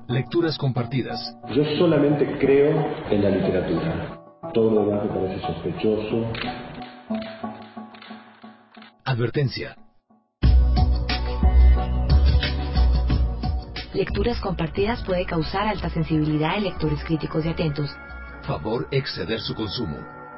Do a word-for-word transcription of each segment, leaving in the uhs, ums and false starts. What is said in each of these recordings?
Lecturas compartidas. Yo solamente creo en la literatura. Todo lo demás me parece sospechoso. Advertencia. Lecturas compartidas puede causar alta sensibilidad en lectores críticos y atentos. Favor exceder su consumo.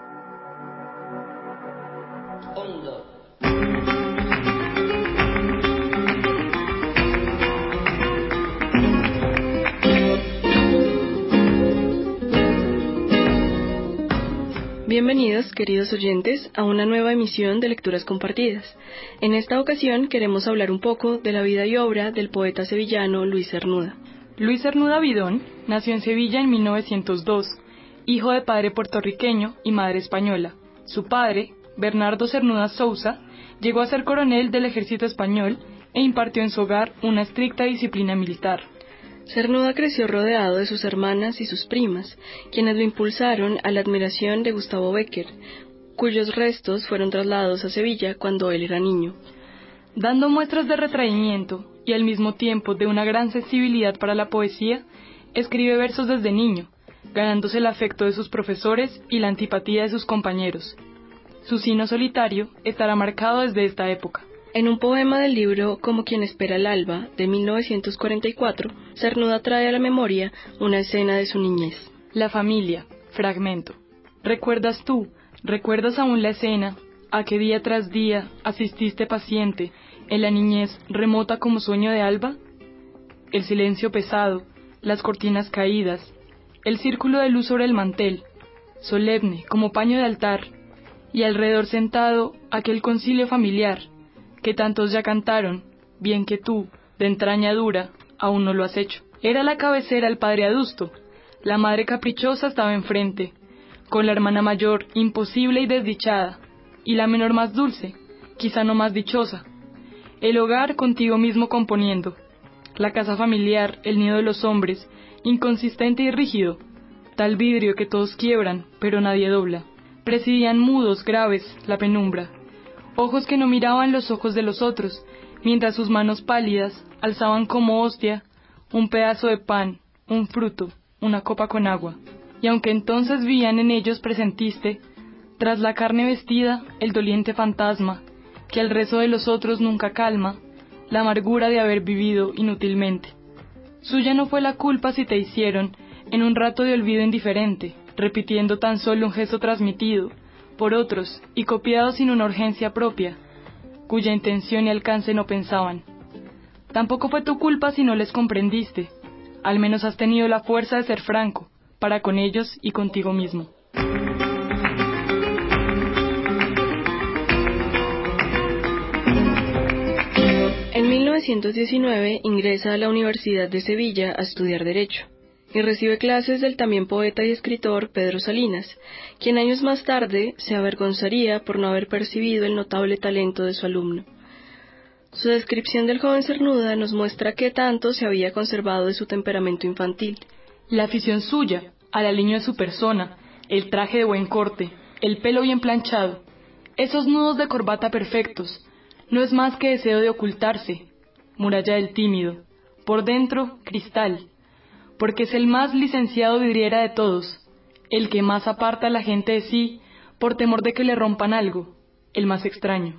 Bienvenidos, queridos oyentes, a una nueva emisión de Lecturas Compartidas. En esta ocasión queremos hablar un poco de la vida y obra del poeta sevillano Luis Cernuda. Luis Cernuda Bidón nació en Sevilla en mil novecientos dos, hijo de padre puertorriqueño y madre española. Su padre, Bernardo Cernuda Sousa, llegó a ser coronel del ejército español e impartió en su hogar una estricta disciplina militar. Cernuda creció rodeado de sus hermanas y sus primas, quienes lo impulsaron a la admiración de Gustavo Bécquer, cuyos restos fueron trasladados a Sevilla cuando él era niño. Dando muestras de retraimiento y al mismo tiempo de una gran sensibilidad para la poesía, escribe versos desde niño, ganándose el afecto de sus profesores y la antipatía de sus compañeros. Su sino solitario estará marcado desde esta época. En un poema del libro Como quien espera el alba, de mil novecientos cuarenta y cuatro, Cernuda trae a la memoria una escena de su niñez. La familia, fragmento. ¿Recuerdas tú, recuerdas aún la escena, a que día tras día asististe paciente en la niñez remota como sueño de alba? El silencio pesado, las cortinas caídas, el círculo de luz sobre el mantel, solemne como paño de altar, y alrededor sentado aquel concilio familiar, que tantos ya cantaron, bien que tú, de entraña dura, aún no lo has hecho. Era la cabecera el padre adusto, la madre caprichosa estaba enfrente, con la hermana mayor imposible y desdichada, y la menor más dulce, quizá no más dichosa. El hogar contigo mismo componiendo, la casa familiar, el nido de los hombres, inconsistente y rígido, tal vidrio que todos quiebran, pero nadie dobla. Presidían mudos, graves, la penumbra. Ojos que no miraban los ojos de los otros, mientras sus manos pálidas alzaban como hostia un pedazo de pan, un fruto, una copa con agua. Y aunque entonces vivían en ellos, presentiste, tras la carne vestida, el doliente fantasma, que al rezo de los otros nunca calma, la amargura de haber vivido inútilmente. Suya no fue la culpa si te hicieron, en un rato de olvido indiferente, repitiendo tan solo un gesto transmitido por otros y copiado sin una urgencia propia, cuya intención y alcance no pensaban. Tampoco fue tu culpa si no les comprendiste, al menos has tenido la fuerza de ser franco, para con ellos y contigo mismo. En mil novecientos diecinueve ingresa a la Universidad de Sevilla a estudiar Derecho, y recibe clases del también poeta y escritor Pedro Salinas, quien años más tarde se avergonzaría por no haber percibido el notable talento de su alumno. Su descripción del joven Cernuda nos muestra qué tanto se había conservado de su temperamento infantil. La afición suya, al aliño de su persona, el traje de buen corte, el pelo bien planchado, esos nudos de corbata perfectos, no es más que deseo de ocultarse, muralla del tímido, por dentro cristal, porque es el más licenciado vidriera de todos, el que más aparta a la gente de sí por temor de que le rompan algo, el más extraño.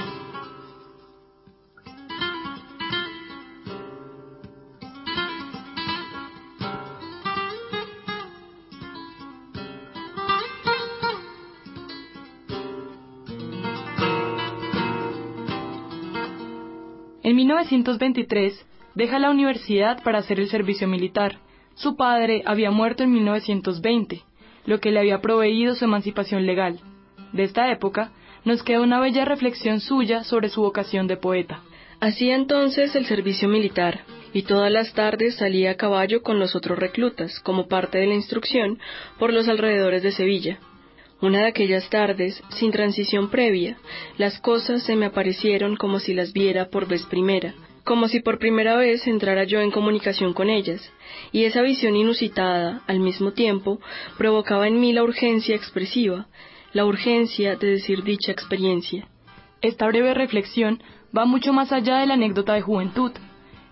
En mil novecientos veintitrés deja la universidad para hacer el servicio militar. Su padre había muerto en mil novecientos veinte, lo que le había proveído su emancipación legal. De esta época nos queda una bella reflexión suya sobre su vocación de poeta. Hacía entonces el servicio militar, y todas las tardes salía a caballo con los otros reclutas, como parte de la instrucción, por los alrededores de Sevilla. Una de aquellas tardes, sin transición previa, las cosas se me aparecieron como si las viera por vez primera, como si por primera vez entrara yo en comunicación con ellas, y esa visión inusitada, al mismo tiempo, provocaba en mí la urgencia expresiva, la urgencia de decir dicha experiencia. Esta breve reflexión va mucho más allá de la anécdota de juventud.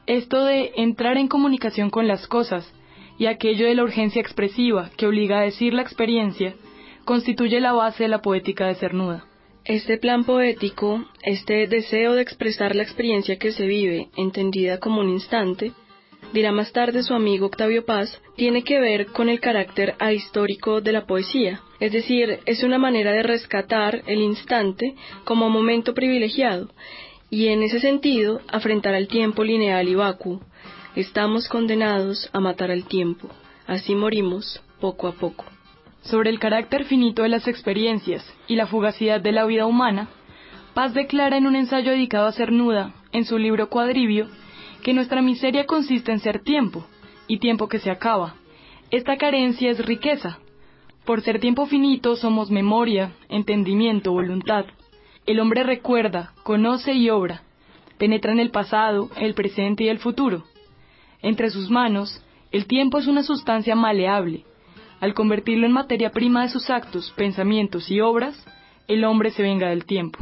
Esto de entrar en comunicación con las cosas y aquello de la urgencia expresiva que obliga a decir la experiencia, constituye la base de la poética de Cernuda. Este plan poético, este deseo de expresar la experiencia que se vive, entendida como un instante, dirá más tarde su amigo Octavio Paz, tiene que ver con el carácter ahistórico de la poesía, es decir, es una manera de rescatar el instante como momento privilegiado, y en ese sentido, afrentar al tiempo lineal y vacuo. Estamos condenados a matar al tiempo, así morimos poco a poco. Sobre el carácter finito de las experiencias y la fugacidad de la vida humana, Paz declara en un ensayo dedicado a Cernuda, en su libro Cuadrivio, que nuestra miseria consiste en ser tiempo, y tiempo que se acaba. Esta carencia es riqueza. Por ser tiempo finito somos memoria, entendimiento, voluntad. El hombre recuerda, conoce y obra. Penetra en el pasado, el presente y el futuro. Entre sus manos, el tiempo es una sustancia maleable. Al convertirlo en materia prima de sus actos, pensamientos y obras, el hombre se venga del tiempo.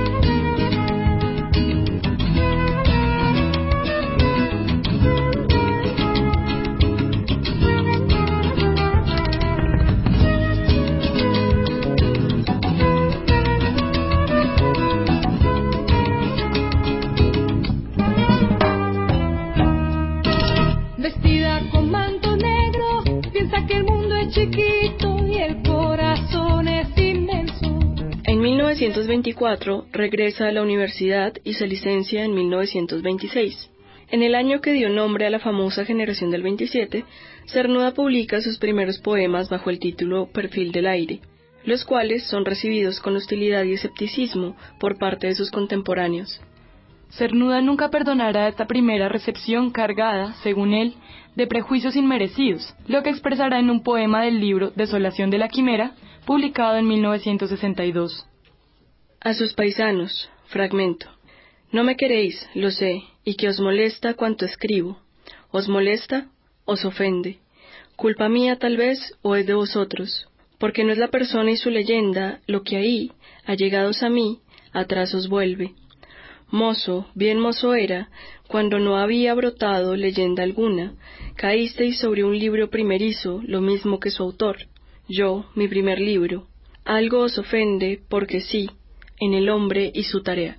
Vestida con manto negro, piensa que el mundo es chiquito y el corazón es inmenso. En mil novecientos veinticuatro regresa a la universidad y se licencia en mil novecientos veintiséis. En el año que dio nombre a la famosa generación del veintisiete, Cernuda publica sus primeros poemas bajo el título Perfil del aire, los cuales son recibidos con hostilidad y escepticismo por parte de sus contemporáneos. Cernuda nunca perdonará esta primera recepción cargada, según él, de prejuicios inmerecidos, lo que expresará en un poema del libro Desolación de la Quimera, publicado en mil novecientos sesenta y dos. A sus paisanos, fragmento. No me queréis, lo sé, y que os molesta cuanto escribo. ¿Os molesta? ¿Os ofende? Culpa mía tal vez, o es de vosotros, porque no es la persona y su leyenda lo que ahí, allegados a mí, atrás os vuelve. Mozo, bien mozo era, cuando no había brotado leyenda alguna, caísteis sobre un libro primerizo, lo mismo que su autor, yo, mi primer libro. Algo os ofende, porque sí, en el hombre y su tarea.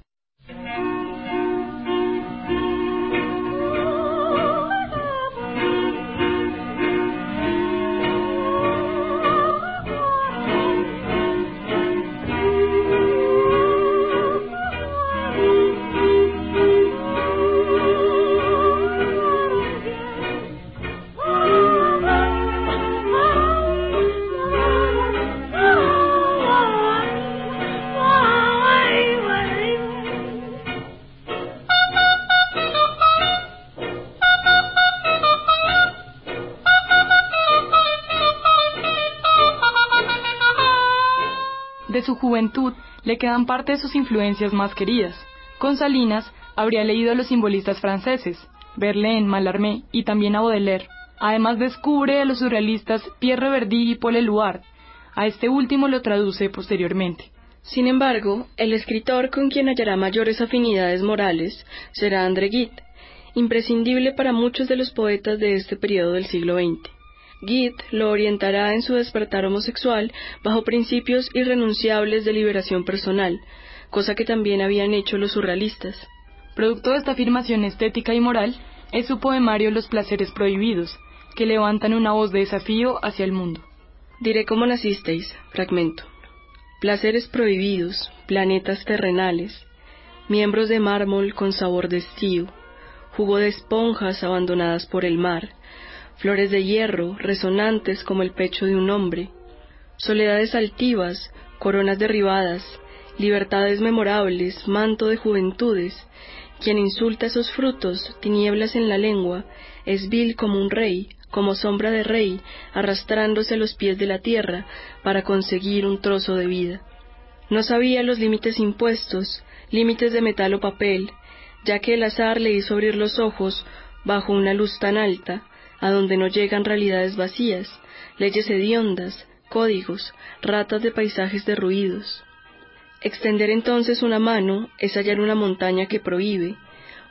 De su juventud le quedan parte de sus influencias más queridas. Con Salinas habría leído a los simbolistas franceses, Verlaine, Mallarmé y también a Baudelaire. Además descubre a los surrealistas Pierre Verdi y Paul Éluard. A este último lo traduce posteriormente. Sin embargo, el escritor con quien hallará mayores afinidades morales será André Gide, imprescindible para muchos de los poetas de este periodo del siglo veinte. Gide lo orientará en su despertar homosexual bajo principios irrenunciables de liberación personal, cosa que también habían hecho los surrealistas. Producto de esta afirmación estética y moral es su poemario Los placeres prohibidos, que levantan una voz de desafío hacia el mundo. Diré cómo nacisteis, fragmento. Placeres prohibidos, planetas terrenales, miembros de mármol con sabor de estío, jugo de esponjas abandonadas por el mar, flores de hierro resonantes como el pecho de un hombre, soledades altivas, coronas derribadas, libertades memorables, manto de juventudes. Quien insulta esos frutos, tinieblas en la lengua, es vil como un rey, como sombra de rey, arrastrándose a los pies de la tierra para conseguir un trozo de vida. No sabía los límites impuestos, límites de metal o papel, ya que el azar le hizo abrir los ojos bajo una luz tan alta, a donde no llegan realidades vacías, leyes hediondas, códigos, ratas de paisajes derruidos. Extender entonces una mano es hallar una montaña que prohíbe,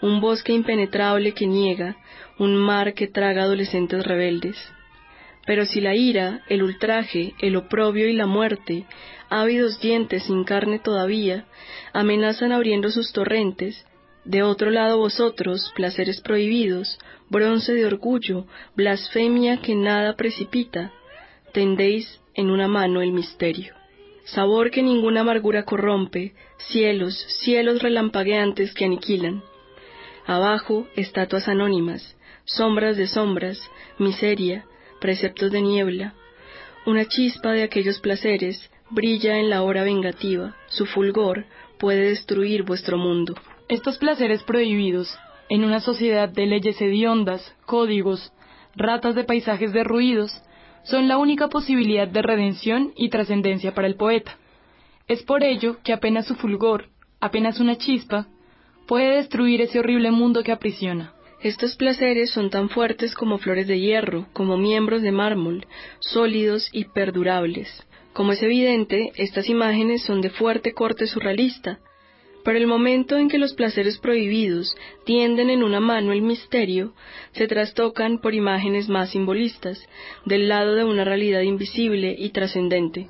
un bosque impenetrable que niega, un mar que traga adolescentes rebeldes. Pero si la ira, el ultraje, el oprobio y la muerte, ávidos dientes sin carne todavía, amenazan abriendo sus torrentes, de otro lado vosotros, placeres prohibidos, bronce de orgullo, blasfemia que nada precipita, tendéis en una mano el misterio. Sabor que ninguna amargura corrompe, cielos, cielos relampagueantes que aniquilan. Abajo, estatuas anónimas, sombras de sombras, miseria, preceptos de niebla. Una chispa de aquellos placeres brilla en la hora vengativa, su fulgor puede destruir vuestro mundo. Estos placeres prohibidos, en una sociedad de leyes hediondas, códigos, ratas de paisajes derruidos, son la única posibilidad de redención y trascendencia para el poeta. Es por ello que apenas su fulgor, apenas una chispa, puede destruir ese horrible mundo que aprisiona. Estos placeres son tan fuertes como flores de hierro, como miembros de mármol, sólidos y perdurables. Como es evidente, estas imágenes son de fuerte corte surrealista, pero el momento en que los placeres prohibidos tienden en una mano el misterio, se trastocan por imágenes más simbolistas, del lado de una realidad invisible y trascendente.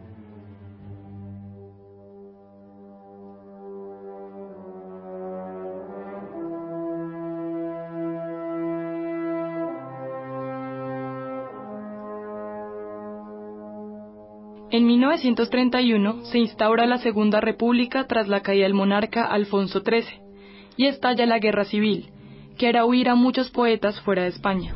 En mil novecientos treinta y uno se instaura la Segunda República tras la caída del monarca Alfonso trece, y estalla la Guerra Civil, que hará huir a muchos poetas fuera de España.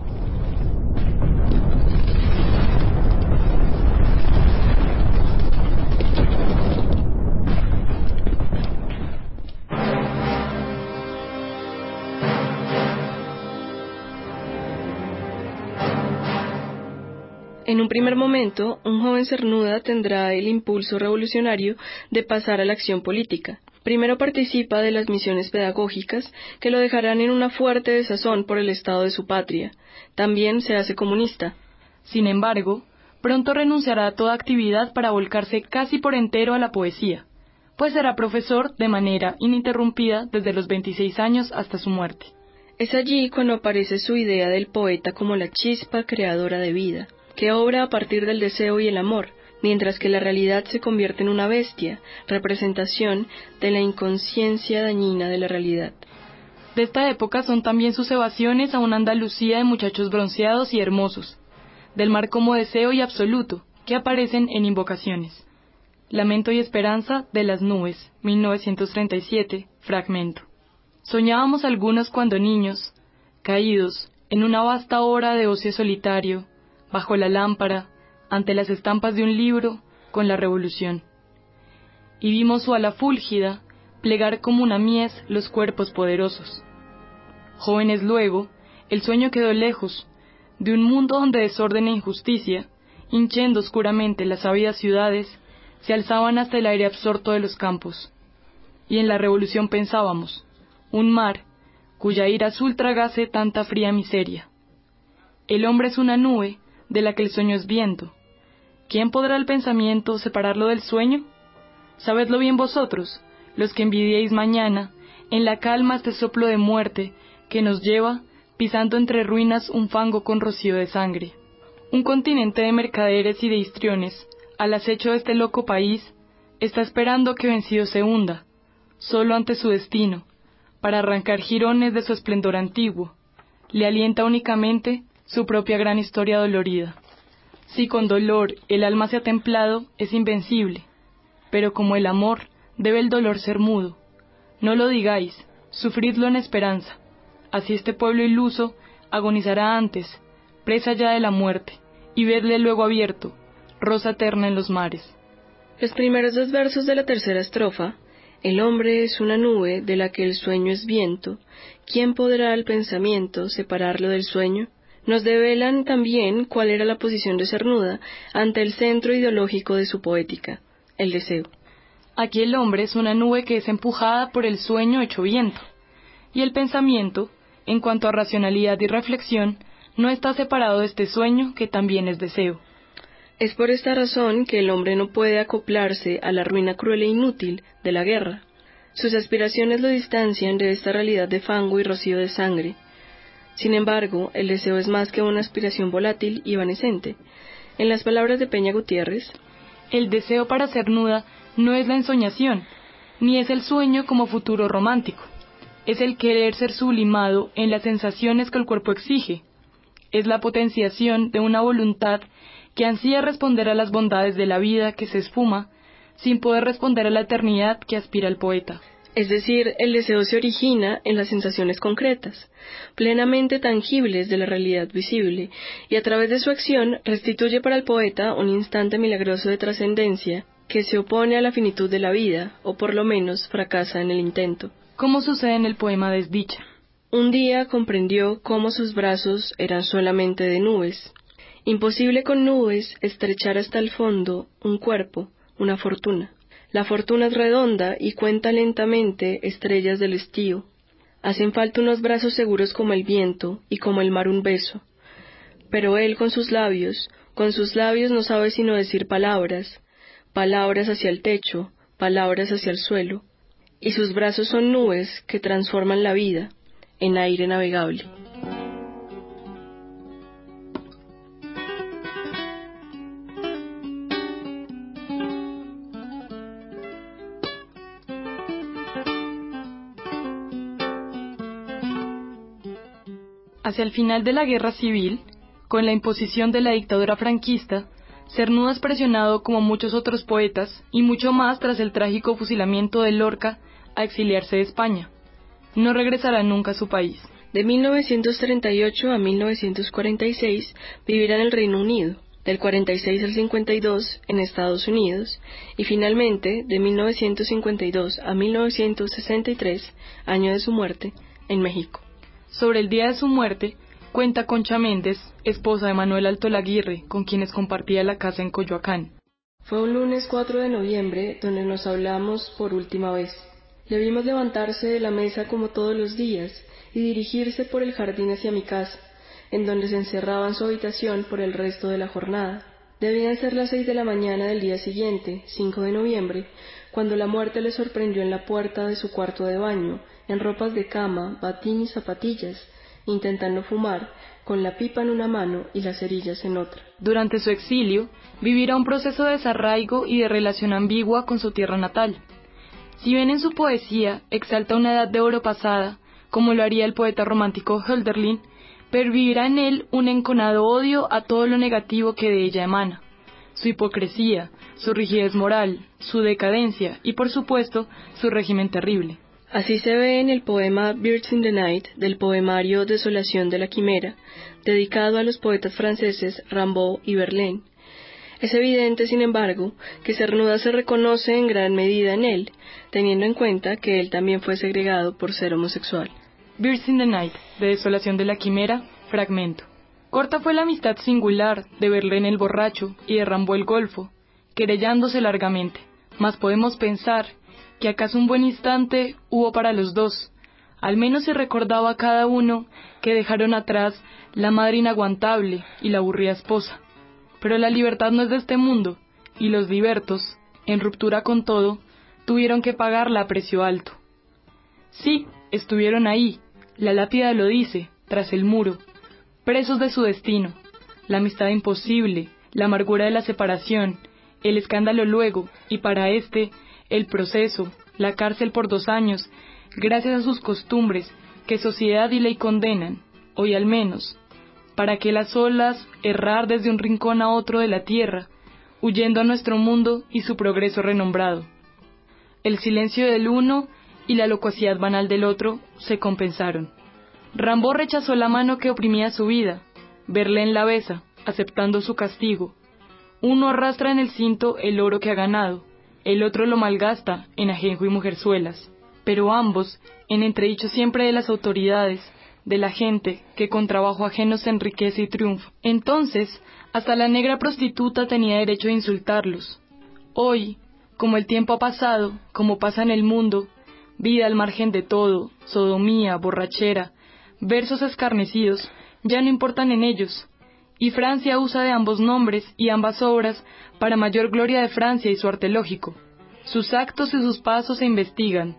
En un primer momento, un joven Cernuda tendrá el impulso revolucionario de pasar a la acción política. Primero participa de las misiones pedagógicas que lo dejarán en una fuerte desazón por el estado de su patria. También se hace comunista. Sin embargo, pronto renunciará a toda actividad para volcarse casi por entero a la poesía, pues será profesor de manera ininterrumpida desde los veintiséis años hasta su muerte. Es allí cuando aparece su idea del poeta como la chispa creadora de vida, que obra a partir del deseo y el amor, mientras que la realidad se convierte en una bestia, representación de la inconsciencia dañina de la realidad. De esta época son también sus evasiones a una Andalucía de muchachos bronceados y hermosos, del mar como deseo y absoluto, que aparecen en Invocaciones. Lamento y esperanza de las nubes, mil novecientos treinta y siete, fragmento. Soñábamos algunos cuando niños, caídos en una vasta hora de ocio solitario, bajo la lámpara, ante las estampas de un libro, con la revolución. Y vimos su ala fúlgida plegar como una mies los cuerpos poderosos. Jóvenes luego, el sueño quedó lejos, de un mundo donde desorden e injusticia, hinchendo oscuramente las ávidas ciudades, se alzaban hasta el aire absorto de los campos. Y en la revolución pensábamos, un mar, cuya ira azul tragase tanta fría miseria. El hombre es una nube, de la que el sueño es viento. ¿Quién podrá el pensamiento separarlo del sueño? Sabedlo bien vosotros, los que envidiéis mañana, en la calma este soplo de muerte, que nos lleva, pisando entre ruinas un fango con rocío de sangre. Un continente de mercaderes y de histriones, al acecho de este loco país, está esperando que vencido se hunda, solo ante su destino, para arrancar jirones de su esplendor antiguo. Le alienta únicamente su propia gran historia dolorida. Si con dolor el alma se ha templado, es invencible, pero como el amor, debe el dolor ser mudo. No lo digáis, sufridlo en esperanza. Así este pueblo iluso agonizará antes, presa ya de la muerte, y vedle luego abierto, rosa eterna en los mares. Los primeros dos versos de la tercera estrofa, el hombre es una nube de la que el sueño es viento, ¿quién podrá al pensamiento separarlo del sueño?, nos develan también cuál era la posición de Cernuda ante el centro ideológico de su poética, el deseo. Aquí el hombre es una nube que es empujada por el sueño hecho viento, y el pensamiento, en cuanto a racionalidad y reflexión, no está separado de este sueño que también es deseo. Es por esta razón que el hombre no puede acoplarse a la ruina cruel e inútil de la guerra. Sus aspiraciones lo distancian de esta realidad de fango y rocío de sangre. Sin embargo, el deseo es más que una aspiración volátil y evanescente. En las palabras de Peña Gutiérrez, el deseo para Cernuda no es la ensoñación, ni es el sueño como futuro romántico. Es el querer ser sublimado en las sensaciones que el cuerpo exige. Es la potenciación de una voluntad que ansía responder a las bondades de la vida que se esfuma, sin poder responder a la eternidad que aspira el poeta. Es decir, el deseo se origina en las sensaciones concretas, plenamente tangibles de la realidad visible, y a través de su acción restituye para el poeta un instante milagroso de trascendencia que se opone a la finitud de la vida, o por lo menos fracasa en el intento. Como sucede en el poema Desdicha. Un día comprendió cómo sus brazos eran solamente de nubes. Imposible con nubes estrechar hasta el fondo un cuerpo, una fortuna. La fortuna es redonda y cuenta lentamente estrellas del estío. Hacen falta unos brazos seguros como el viento y como el mar un beso. Pero él con sus labios, con sus labios no sabe sino decir palabras, palabras hacia el techo, palabras hacia el suelo. Y sus brazos son nubes que transforman la vida en aire navegable. Hacia el final de la Guerra Civil, con la imposición de la dictadura franquista, Cernuda es presionado como muchos otros poetas, y mucho más tras el trágico fusilamiento de Lorca, a exiliarse de España. No regresará nunca a su país. De mil novecientos treinta y ocho a mil novecientos cuarenta y seis vivirá en el Reino Unido, del cuarenta y seis al cincuenta y dos en Estados Unidos, y finalmente, de mil novecientos cincuenta y dos a mil novecientos sesenta y tres, año de su muerte, en México. Sobre el día de su muerte, cuenta Concha Méndez, esposa de Manuel Alto Laguirre, con quienes compartía la casa en Coyoacán. Fue un lunes cuatro de noviembre donde nos hablamos por última vez. Le vimos levantarse de la mesa como todos los días y dirigirse por el jardín hacia mi casa, en donde se encerraba en su habitación por el resto de la jornada. Debían ser las seis de la mañana del día siguiente, cinco de noviembre, cuando la muerte le sorprendió en la puerta de su cuarto de baño, en ropas de cama, batín y zapatillas, intentando fumar, con la pipa en una mano y las cerillas en otra. Durante su exilio, vivirá un proceso de desarraigo y de relación ambigua con su tierra natal. Si bien en su poesía exalta una edad de oro pasada, como lo haría el poeta romántico Hölderlin, pervivirá en él un enconado odio a todo lo negativo que de ella emana. Su hipocresía, su rigidez moral, su decadencia y, por supuesto, su régimen terrible. Así se ve en el poema Birds in the Night del poemario Desolación de la Quimera, dedicado a los poetas franceses Rimbaud y Verlaine. Es evidente, sin embargo, que Cernuda se reconoce en gran medida en él, teniendo en cuenta que él también fue segregado por ser homosexual. Birds in the Night, de Desolación de la Quimera, fragmento. Corta fue la amistad singular de Verlaine el borracho y de Rimbaud el golfo, querellándose largamente, mas podemos pensar que acaso un buen instante hubo para los dos. Al menos se recordaba a cada uno que dejaron atrás la madre inaguantable y la aburrida esposa. Pero la libertad no es de este mundo, y los libertos, en ruptura con todo, tuvieron que pagarla a precio alto. Sí, estuvieron ahí, la lápida lo dice, tras el muro, presos de su destino, la amistad imposible, la amargura de la separación, el escándalo luego, y para éste, el proceso, la cárcel por dos años, gracias a sus costumbres, que sociedad y ley condenan, hoy al menos, para que las olas errar desde un rincón a otro de la tierra, huyendo a nuestro mundo y su progreso renombrado. El silencio del uno y la locuacidad banal del otro se compensaron. Rimbaud rechazó la mano que oprimía su vida, Verlaine la besa, aceptando su castigo. Uno arrastra en el cinto el oro que ha ganado, el otro lo malgasta en ajenjo y mujerzuelas, pero ambos, en entredicho siempre de las autoridades, de la gente que con trabajo ajeno se enriquece y triunfa. Entonces, hasta la negra prostituta tenía derecho a insultarlos. Hoy, como el tiempo ha pasado, como pasa en el mundo, vida al margen de todo, sodomía, borrachera, versos escarnecidos, ya no importan en ellos, y Francia usa de ambos nombres y ambas obras para mayor gloria de Francia y su arte lógico. Sus actos y sus pasos se investigan,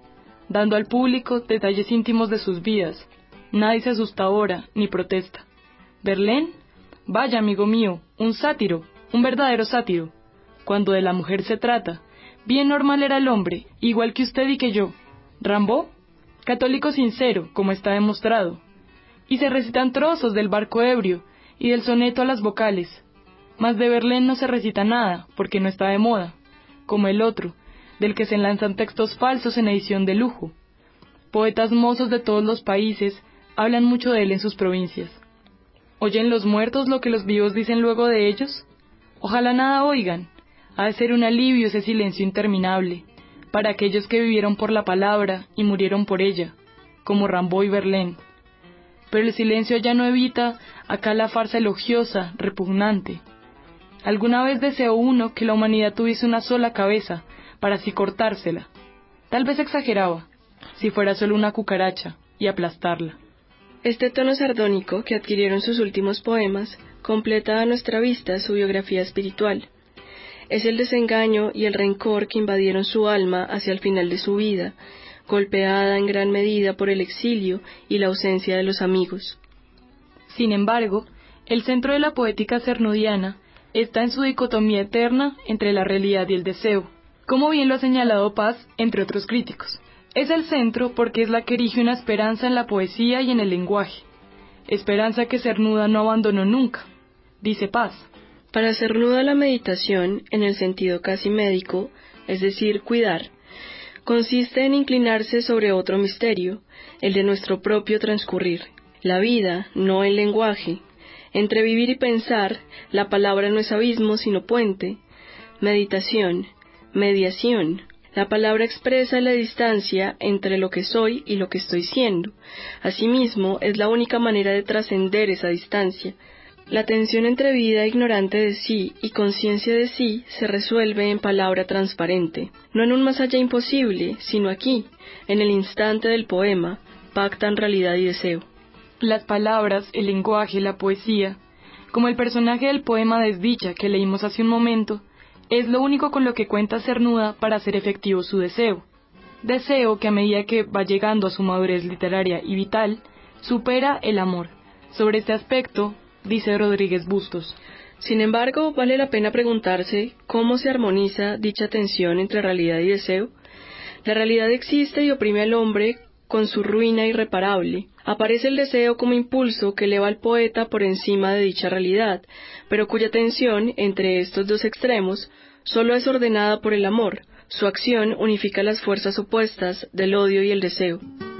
dando al público detalles íntimos de sus vidas. Nadie se asusta ahora, ni protesta. ¿Verlaine? Vaya, amigo mío, un sátiro, un verdadero sátiro. Cuando de la mujer se trata, bien normal era el hombre, igual que usted y que yo. Rimbaud, católico sincero, como está demostrado. Y se recitan trozos del Barco ebrio y del soneto a las vocales. Mas de Verlaine no se recita nada, porque no está de moda, como el otro, del que se lanzan textos falsos en edición de lujo. Poetas mozos de todos los países hablan mucho de él en sus provincias. ¿Oyen los muertos lo que los vivos dicen luego de ellos? Ojalá nada oigan. Ha de ser un alivio ese silencio interminable, para aquellos que vivieron por la palabra y murieron por ella, como Rimbaud y Verlaine. Pero el silencio ya no evita acá la farsa elogiosa, repugnante. Alguna vez deseó uno que la humanidad tuviese una sola cabeza, para así cortársela. Tal vez exageraba, si fuera solo una cucaracha, y aplastarla. Este tono sardónico que adquirieron sus últimos poemas completa a nuestra vista su biografía espiritual. Es el desengaño y el rencor que invadieron su alma hacia el final de su vida, golpeada en gran medida por el exilio y la ausencia de los amigos. Sin embargo, el centro de la poética cernudiana está en su dicotomía eterna entre la realidad y el deseo, como bien lo ha señalado Paz, entre otros críticos. Es el centro porque es la que erige una esperanza en la poesía y en el lenguaje, esperanza que Cernuda no abandonó nunca, dice Paz. Para Cernuda la meditación, en el sentido casi médico, es decir, cuidar, consiste en inclinarse sobre otro misterio, el de nuestro propio transcurrir. La vida, no el lenguaje. Entre vivir y pensar, la palabra no es abismo sino puente. Meditación, mediación. La palabra expresa la distancia entre lo que soy y lo que estoy siendo. Asimismo, es la única manera de trascender esa distancia. La tensión entre vida ignorante de sí y conciencia de sí se resuelve en palabra transparente. No en un más allá imposible, sino aquí, en el instante del poema, pactan realidad y deseo. Las palabras, el lenguaje, la poesía, como el personaje del poema Desdicha que leímos hace un momento, es lo único con lo que cuenta Cernuda para hacer efectivo su deseo. Deseo que a medida que va llegando a su madurez literaria y vital, supera el amor. Sobre este aspecto, dice Rodríguez Bustos: sin embargo, vale la pena preguntarse cómo se armoniza dicha tensión entre realidad y deseo. La realidad existe y oprime al hombre con su ruina irreparable. Aparece el deseo como impulso que eleva al poeta por encima de dicha realidad, pero cuya tensión entre estos dos extremos solo es ordenada por el amor. Su acción unifica las fuerzas opuestas del odio y el deseo.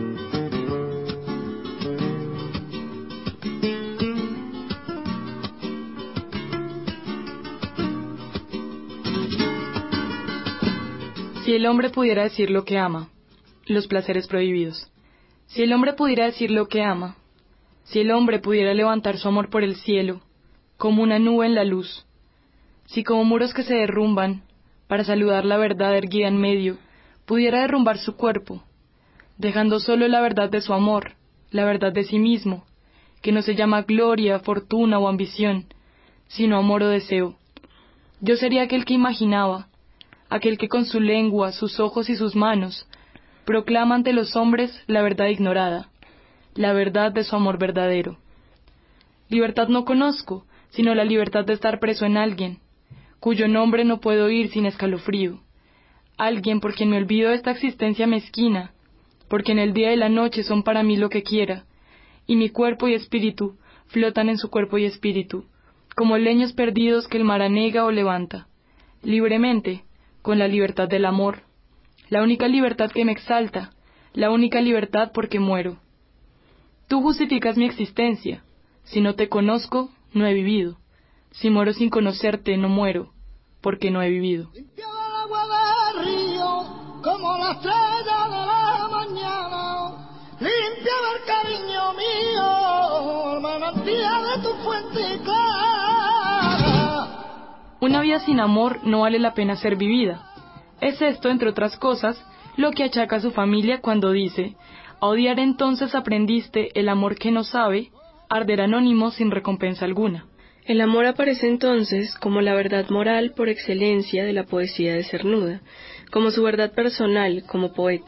Si el hombre pudiera decir lo que ama, los placeres prohibidos. Si el hombre pudiera decir lo que ama, si el hombre pudiera levantar su amor por el cielo, como una nube en la luz, si como muros que se derrumban, para saludar la verdad erguida en medio, pudiera derrumbar su cuerpo, dejando solo la verdad de su amor, la verdad de sí mismo, que no se llama gloria, fortuna o ambición, sino amor o deseo. Yo sería aquel que imaginaba, aquel que con su lengua, sus ojos y sus manos proclama ante los hombres la verdad ignorada, la verdad de su amor verdadero. Libertad no conozco, sino la libertad de estar preso en alguien, cuyo nombre no puedo oír sin escalofrío, alguien por quien me olvido de esta existencia mezquina, porque en el día y la noche son para mí lo que quiera, y mi cuerpo y espíritu flotan en su cuerpo y espíritu, como leños perdidos que el mar anega o levanta, libremente, con la libertad del amor, la única libertad que me exalta, la única libertad porque muero. Tú justificas mi existencia. Si no te conozco, no he vivido. Si muero sin conocerte, no muero, porque no he vivido. Limpia el agua del río, como la estrella de la mañana. Limpia el cariño mío, manantial de tu fuente clara. Una vida sin amor no vale la pena ser vivida. Es esto, entre otras cosas, lo que achaca a su familia cuando dice: a odiar entonces aprendiste el amor que no sabe, arder anónimo sin recompensa alguna. El amor aparece entonces como la verdad moral por excelencia de la poesía de Cernuda, como su verdad personal como poeta.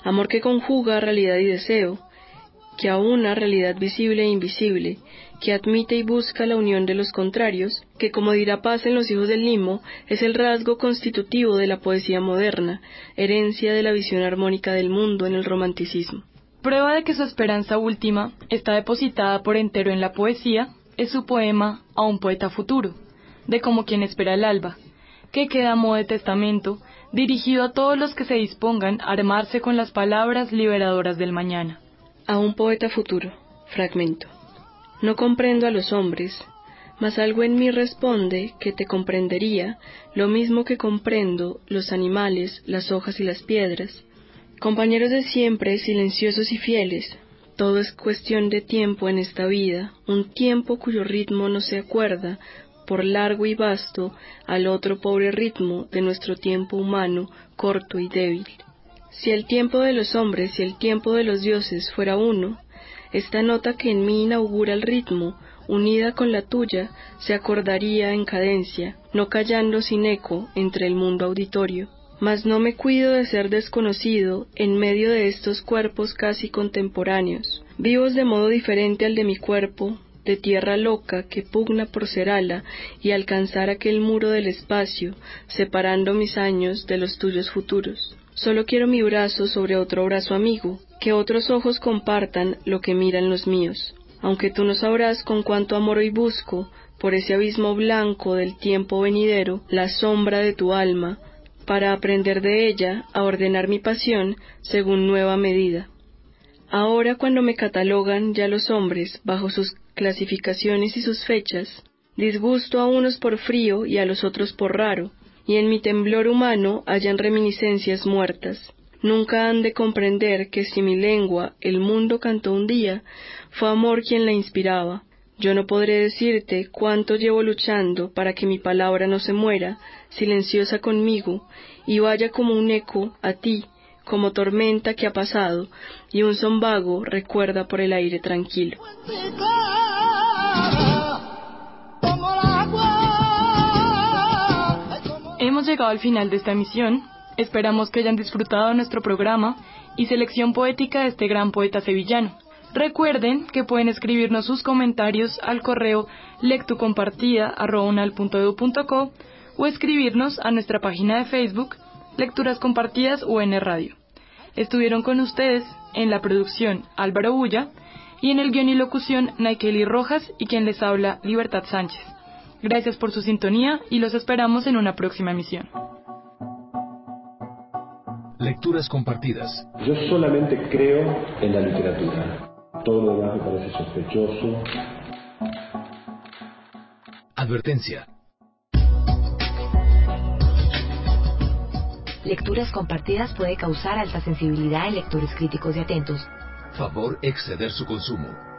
amor que conjuga realidad y deseo, que aúna realidad visible e invisible, que admite y busca la unión de los contrarios, que, como dirá Paz en Los hijos del Limo, es el rasgo constitutivo de la poesía moderna, herencia de la visión armónica del mundo en el romanticismo. Prueba de que su esperanza última está depositada por entero en la poesía es su poema A un poeta futuro, de Como quien espera el alba, que queda a modo de testamento dirigido a todos los que se dispongan a armarse con las palabras liberadoras del mañana. A un poeta futuro, fragmento. No comprendo a los hombres, mas algo en mí responde que te comprendería, lo mismo que comprendo los animales, las hojas y las piedras. Compañeros de siempre, silenciosos y fieles, todo es cuestión de tiempo en esta vida, un tiempo cuyo ritmo no se acuerda, por largo y vasto, al otro pobre ritmo de nuestro tiempo humano, corto y débil. Si el tiempo de los hombres y el tiempo de los dioses fuera uno, esta nota que en mí inaugura el ritmo, unida con la tuya, se acordaría en cadencia, no callando sin eco entre el mundo auditorio. Mas no me cuido de ser desconocido en medio de estos cuerpos casi contemporáneos, vivos de modo diferente al de mi cuerpo, de tierra loca que pugna por ser ala y alcanzar aquel muro del espacio, separando mis años de los tuyos futuros. Solo quiero mi brazo sobre otro brazo amigo, que otros ojos compartan lo que miran los míos. Aunque tú no sabrás con cuánto amor hoy busco, por ese abismo blanco del tiempo venidero, la sombra de tu alma, para aprender de ella a ordenar mi pasión según nueva medida. Ahora cuando me catalogan ya los hombres bajo sus clasificaciones y sus fechas, disgusto a unos por frío y a los otros por raro, y en mi temblor humano hallan reminiscencias muertas. Nunca han de comprender que si mi lengua el mundo cantó un día, fue amor quien la inspiraba. Yo no podré decirte cuánto llevo luchando para que mi palabra no se muera, silenciosa conmigo, y vaya como un eco a ti, como tormenta que ha pasado, y un son vago recuerda por el aire tranquilo. Hemos llegado al final de esta emisión. Esperamos que hayan disfrutado de nuestro programa y selección poética de este gran poeta sevillano. Recuerden que pueden escribirnos sus comentarios al correo lectucompartida arroba unal punto edu punto co o escribirnos a nuestra página de Facebook Lecturas Compartidas U N Radio. Estuvieron con ustedes en la producción Álvaro Bulla y en el guión y locución Naikeli Rojas y quien les habla Libertad Sánchez. Gracias por su sintonía y los esperamos en una próxima emisión. Lecturas compartidas. Yo solamente creo en la literatura. Todo lo demás me parece sospechoso. Advertencia. Lecturas compartidas puede causar alta sensibilidad en lectores críticos y atentos. Favor exceder su consumo.